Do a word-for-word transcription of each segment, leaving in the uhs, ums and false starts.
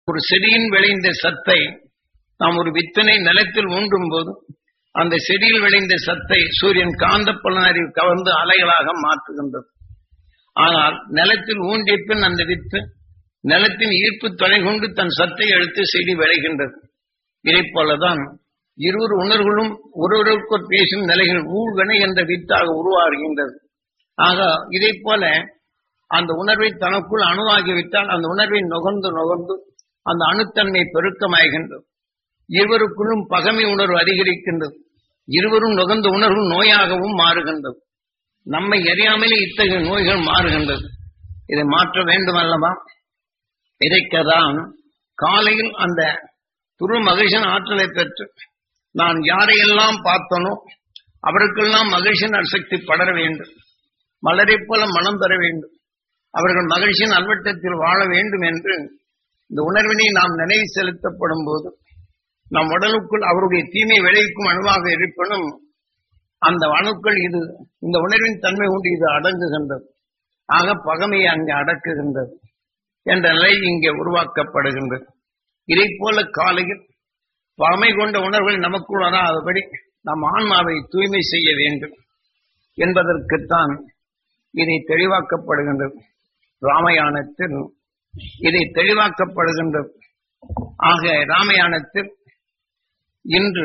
ஒரு செடியின் விளைந்த சத்தை நாம் ஒரு வித்தினை நிலத்தில் ஊன்றும் போது அந்த செடியில் விளைந்த சத்தை சூரியன் காந்த புலனறிவு கவர்ந்து அலைகளாக மாற்றுகின்றது. ஆனால் நிலத்தில் ஊன்றிய பின் அந்த வித்து நிலத்தின் ஈர்ப்பு தொலை கொண்டு தன் சத்தை எடுத்து செடி விளைகின்றது. இதை போலதான் இருவர் உணர்வுகளும் ஒருவருக்கொரு பேசும் நிலைகள் ஊழ்வினை என்ற வித்தாக உருவாகின்றது. ஆக இதை போல அந்த உணர்வை தனக்குள் அணுவாகிவிட்டால் அந்த உணர்வை நுகர்ந்து நுகர்ந்து அந்த அணுத்தன்மை பெருக்கமாகின்றது. இருவருக்குள்ளும் பகமை உணர்வு அதிகரிக்கின்றது. இருவரும் நுகர்ந்த உணர்வு நோயாகவும் மாறுகின்றது. நம்மை அறியாமலே இத்தகைய நோய்கள் மாறுகின்றது. இதை மாற்ற வேண்டும் அல்லவா? இதைக்கதான் காலையில் அந்த துரு மகிழ்ச்சியின் ஆற்றலை பெற்று நான் யாரையெல்லாம் பார்த்தனோ அவருக்கெல்லாம் மகிழ்ச்சியின் அசக்தி படர வேண்டும், மலரை போல மனம் பெற வேண்டும், அவர்கள் மகிழ்ச்சியின் அல்வட்டத்தில் வாழ வேண்டும் என்று இந்த உணர்வினை நாம் நினைவு செலுத்தப்படும் போது நம் உடலுக்குள் அவருடைய தீமை விளைவிக்கும் அணுவாக இருப்பினும் அந்த அணுக்கள் இது இந்த உணர்வின் தன்மை கொண்டு இது அடங்குகின்றது. ஆக பகமையை அங்கே அடக்குகின்றது என்ற நிலை இங்கே உருவாக்கப்படுகின்றது. இதை போல காலையில் பகமை கொண்ட உணர்வுகள் நமக்குள் வராதபடி நம் ஆன்மாவை தூய்மை செய்ய வேண்டும் என்பதற்குத்தான் இதை தெளிவாக்கப்படுகின்றது. ராமாயணத்தில் இதை தெளிவாக்கப்படுகின்றது. ஆக ராமாயணத்தில் இன்று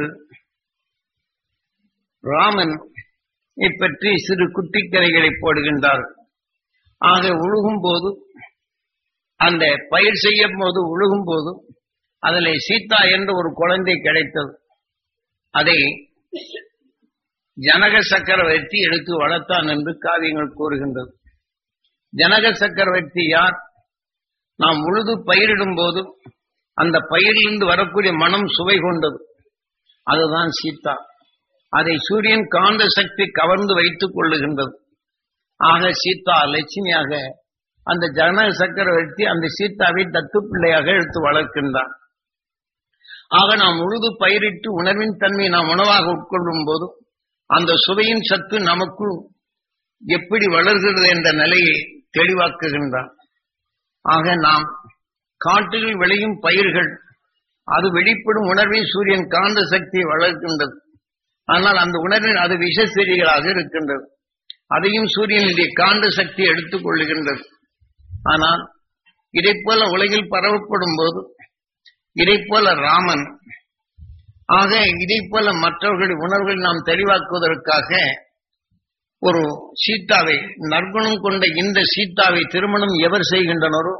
ராமன் பற்றி சிறு குட்டிக்கரைகளை போடுகின்றார். ஆக உழுகும் போது அந்த பயிர் செய்யும் போது உழுகும் போது அதில் சீதா என்ற ஒரு குழந்தை கிடைத்தது. அதை ஜனக சக்கரவர்த்தி எடுத்து வளர்த்தான் என்று காவியங்கள் கூறுகின்றது. ஜனக சக்கரவர்த்தி யார்? நாம் உழுது பயிரிடும் போது அந்த பயிரிலிருந்து வரக்கூடிய மனம் சுவை கொண்டது, அதுதான் சீதா. அதை சூரியன் காந்த சக்தி கவர்ந்து வைத்துக் கொள்ளுகின்றது. ஆக சீதா லட்சுமியாக அந்த ஜனக சக்கரவர்த்தி அந்த சீதாவை தத்து பிள்ளையாக எடுத்து வளர்க்கின்றான். ஆக நாம் உழுது பயிரிட்டு உணர்வின் தன்மை நாம் உணவாக உட்கொள்ளும் போது அந்த சுவையின் சத்து நமக்குள் எப்படி வளர்கிறது என்ற நிலையை தெளிவாக்குகின்றான். ஆக நாம் காட்டுகளில் விளையும் பயிர்கள் அது வெளிப்படும் உணர்வின் சூரியன் காந்த சக்தியை வளர்க்கின்றது. ஆனால் அந்த உணர்வின் அது விஷ செடிகளாக இருக்கின்றது. அதையும் சூரியனுடைய காந்த சக்தியை எடுத்துக் கொள்ளுகின்றது. ஆனால் இதை போல உலகில் பரவப்படும் போது இதை போல ராமன் ஆக இதை போல மற்றவர்களுடைய உணர்வுகளை நாம் தெளிவாக்குவதற்காக ஒரு சீதாவை நற்குணம் கொண்ட இந்த சீதாவை திருமணம் எவர் செய்கின்றனரோ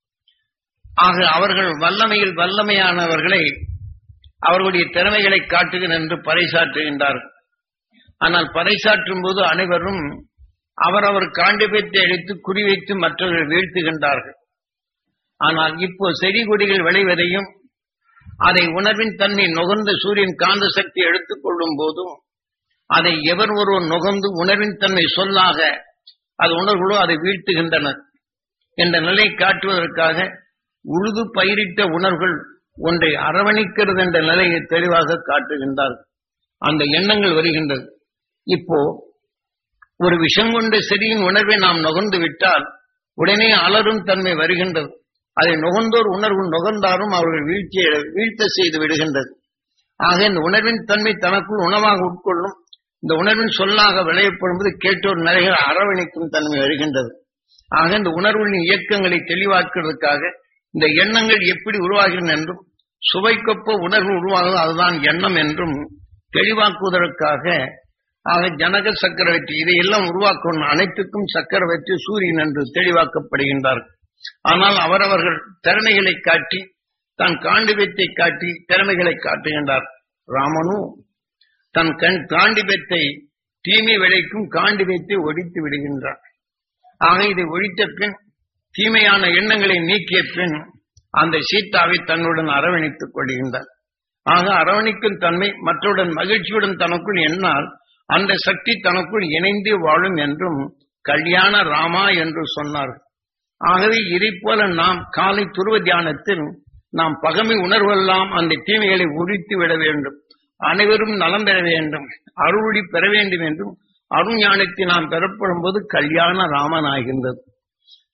ஆக அவர்கள் வல்லமையில் வல்லமையானவர்களை அவர்களுடைய திறமைகளை காட்டுகிறேன் என்று பறைசாற்றுகின்றார்கள். ஆனால் பறைசாற்றும் போது அனைவரும் அவரவர் காண்டிபத்தை அடித்து குறிவைத்து மற்றவர்கள் வீழ்த்துகின்றார்கள். ஆனால் இப்போ செடி கொடிகள் விளைவதையும் அதை உணர்வின் தன்மை நுகர்ந்த சூரியன் காந்த சக்தி எடுத்துக் கொள்ளும் போதும் அதை எவர் ஒருவர் நுகர்ந்து உணர்வின் தன்மை சொல்லாக அது உணர்வுகளோ அதை வீழ்த்துகின்றனர் என்ற நிலை காட்டுவதற்காக உழுது பயிரிட்ட உணர்வுகள் ஒன்றை அரவணைக்கிறது என்ற நிலையை தெளிவாக காட்டுகின்றார்கள். அந்த எண்ணங்கள் வருகின்றது. இப்போ ஒரு விஷம் கொண்ட செடியின் உணர்வை நாம் நுகர்ந்து விட்டால் உடனே அலரும் தன்மை வருகின்றது. அதை நுகர்ந்தோர் உணர்வு நுகர்ந்தாரும் அவர்கள் வீழ்ச்சியை வீழ்த்த செய்து விடுகின்றது. ஆக இந்த உணர்வின் தன்மை தனக்குள் உணவாக உட்கொள்ளும். இந்த உணர்வின் சொல்லாக விளையப்படும்போது கேட்டோர் நிலைகள் அரவணைக்கும் தன்மை வருகின்றது. ஆக இந்த உணர்வுகளின் இயக்கங்களை தெளிவாக்குவதற்காக இந்த எண்ணங்கள் எப்படி உருவாகின்றன என்றும் சுவைக்கொப்ப உணர்வு உருவாகும் அதுதான் எண்ணம் என்றும் தெளிவாக்குவதற்காக ஆக ஜனக சக்கரவர்த்தி இதையெல்லாம் உருவாக்கணும். அனைத்துக்கும் சக்கரவர்த்தி சூரியன் என்று தெளிவாக்கப்படுகின்றார்கள். ஆனால் அவரவர்கள் திறமைகளை காட்டி தன் காண்டிபத்தை காட்டி திறமைகளை காட்டுகின்றார். ராமனும் தன் கண் காண்டிபத்தை தீமை விளைக்கும் காண்டிபத்தை ஒழித்து விடுகின்றார். ஆக இதை ஒழித்த பின் தீமையான எண்ணங்களை நீக்கிய பின் அந்த சீதாவை தன்னுடன் அரவணைத்துக் கொள்கின்றார். ஆக அரவணைக்கும் தன்மை மற்றவுடன் மகிழ்ச்சியுடன் தனக்குள் என்னால் அந்த சக்தி தனக்குள் இணைந்து வாழும் என்றும் கல்யாண ராமா என்று சொன்னார்கள். ஆகவே இதை போல நாம் காலை துருவ தியானத்தில் நாம் பகமை உணர்வெல்லாம் அந்த தீமைகளை ஒழித்து விட வேண்டும், அனைவரும் நலம் பெற வேண்டும், அருளி பெற வேண்டும் என்றும் அருஞானத்தை நாம் பெறப்படும் போது கல்யாண ராமன் ஆகின்றது.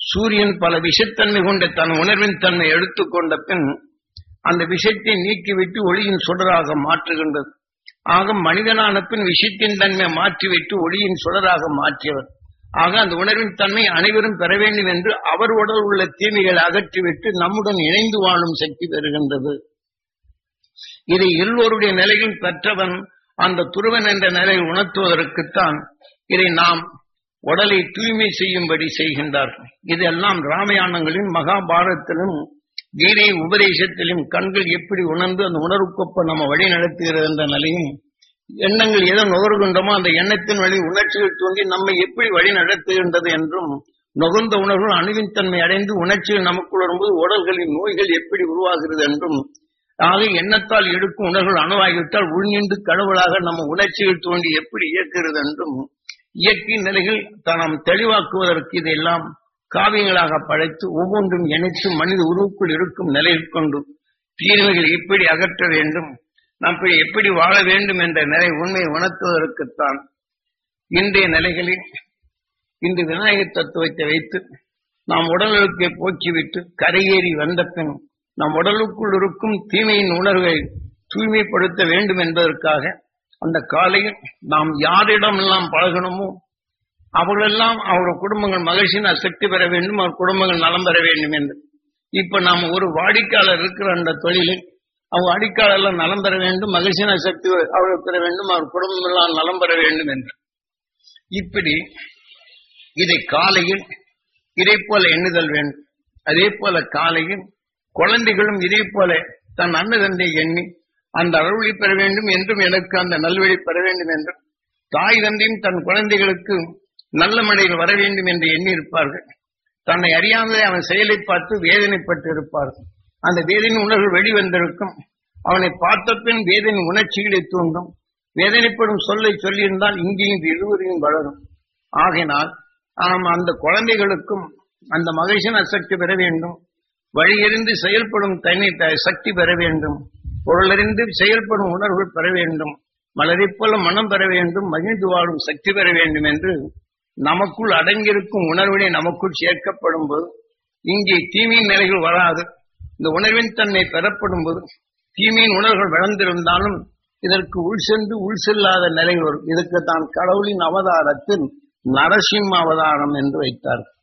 சூரியன் பல விஷத்தன்மை கொண்ட தன் உணர்வின் தன்மை எடுத்துக்கொண்ட பின் அந்த விஷத்தை நீக்கிவிட்டு ஒளியின் சுடராக மாற்றுகின்றது. ஆக மனிதனான பின் விஷத்தின் தன்மை மாற்றிவிட்டு ஒளியின் சுடராக மாற்றியவர். ஆக அந்த உணர்வின் தன்மை அனைவரும் பெற வேண்டும் என்று அவர் உடல் உள்ள தீமைகளை அகற்றிவிட்டு நம்முடன் இணைந்து வாழும் சக்தி பெறுகின்றது. இதை எல்லோருடைய நிலையில் பெற்றவன் அந்த துருவன் என்ற நிலையை உணர்த்துவதற்குத்தான் இதை நாம் உடலை தூய்மை செய்யும்படி செய்கின்றார்கள். இதெல்லாம் ராமாயணங்களின் மகாபாரதத்திலும் கீதை உபதேசத்திலும் கண்கள் எப்படி உணர்ந்து அந்த உணர்வுக்கொப்ப நம்ம வழி நடத்துகிறது என்ற நிலையும், எண்ணங்கள் எதை நுகர்கின்றோமோ அந்த எண்ணத்தின் வழி உணர்ச்சிகள் தோன்றி நம்மை எப்படி வழி நடத்துகின்றது என்றும், நுகர்ந்த உணர்வுகள் அணுவின் தன்மை அடைந்து உணர்ச்சிகள் நமக்குள் வரும்போது உடல்களின் நோய்கள் எப்படி உருவாகிறது என்றும், ஆக எண்ணத்தால் எடுக்கும் உணர்வுகள் அணுவாகிவிட்டால் உள்நின்று கடவுளாக நம்ம உணர்ச்சிகள் தோன்றி எப்படி இயக்குகிறது என்றும், இயற்கை நிலைகள் நாம் தெளிவாக்குவதற்கு இதெல்லாம் காவியங்களாக படைத்து ஒவ்வொன்றும் இணைத்து மனித உருவுக்குள் இருக்கும் நிலையில் கொண்டு தீர்வுகள் எப்படி அகற்ற வேண்டும், நாம் எப்படி வாழ வேண்டும் என்ற நிலை உண்மையை உணர்த்துவதற்குத்தான் இன்றைய நிலைகளில் இந்த விநாயகர் தத்துவத்தை வைத்து நாம் உடலுக்கு போக்கிவிட்டு கரையேறி வந்த பின் நம் உடலுக்குள் இருக்கும் தீமையின் உணர்வை தூய்மைப்படுத்த வேண்டும் என்பதற்காக அந்த காலையில் நாம் யாரிடம் எல்லாம் பழகணுமோ அவர்களெல்லாம் அவருடைய குடும்பங்கள் மகிழ்ச்சியின் சக்தி பெற வேண்டும், அவர் குடும்பங்கள் நலம் பெற வேண்டும் என்று. இப்ப நாம் ஒரு வாடிக்கையாளர் இருக்கிற அந்த தொழிலில் அவங்க வாடிக்கையாளர் எல்லாம் நலம் பெற வேண்டும், மகிழ்ச்சியான சக்தி அவர்கள் பெற வேண்டும், அவர் குடும்பம் எல்லாம் நலம் பெற வேண்டும் என்று. இப்படி இதை காலையில் இதை போல எண்ணுதல் வேண்டும். அதே போல காலையில் குழந்தைகளும் இதே போல தன் அன்னதந்தை எண்ணி அந்த அருளை பெற வேண்டும் என்றும், எனக்கு அந்த நல்வழி பெற வேண்டும் என்றும், தாய் தந்தையும் தன் குழந்தைகளுக்கு நல்ல முறையில் வர வேண்டும் என்று எண்ணி இருப்பார்கள். தன்னை அறியாமலே அவன் செயலை பார்த்து வேதனைப்பட்டு இருப்பார்கள். அந்த வேதனை உணர்வு வெளிவந்திருக்கும். அவனை பார்த்த பின் வேதனை உணர்ச்சிகளை தூண்டும். வேதனைப்படும் சொல்லை சொல்லியிருந்தால் இங்கேயும் இருவரையும் வளரும். ஆகினால் நாம் அந்த குழந்தைகளுக்கும் அந்த மகிழ்ச்சியான சக்தி பெற வேண்டும், வழியறிந்து செயல்படும் தனி சக்தி பெற வேண்டும், பொருளறிந்து செயல்படும் உணர்வுகள் பெற வேண்டும், மலரை போல மனம் பெற வேண்டும், மகிழ்ந்து வாழும் சக்தி பெற வேண்டும் என்று நமக்குள் அடங்கியிருக்கும் உணர்வினை நமக்குள் சேர்க்கப்படும் போது இங்கே தீமையின் நிலைகள் வராது. இந்த உணர்வின் தன்மை பெறப்படும் போது தீமையின் உணர்வுகள் வளர்ந்திருந்தாலும் இதற்கு உள் சென்று உள் செல்லாத நிலை வரும். இதுக்கு தான் கடவுளின் அவதாரத்தில் நரசிம்ம அவதாரம் என்று வைத்தார்கள்.